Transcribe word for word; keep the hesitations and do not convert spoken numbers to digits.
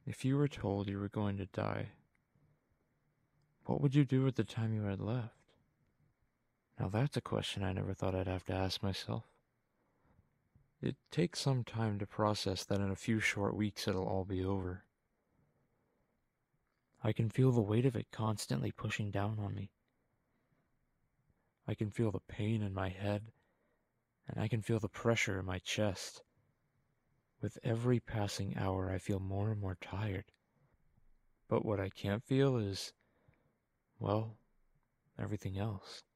If you were told you were going to die, what would you do with the time you had left? Now that's a question I never thought I'd have to ask myself. It takes some time to process that in a few short weeks it'll all be over. I can feel the weight of it constantly pushing down on me. I can feel the pain in my head, and I can feel the pressure in my chest. With every passing hour, I feel more and more tired. But what I can't feel is, well, everything else.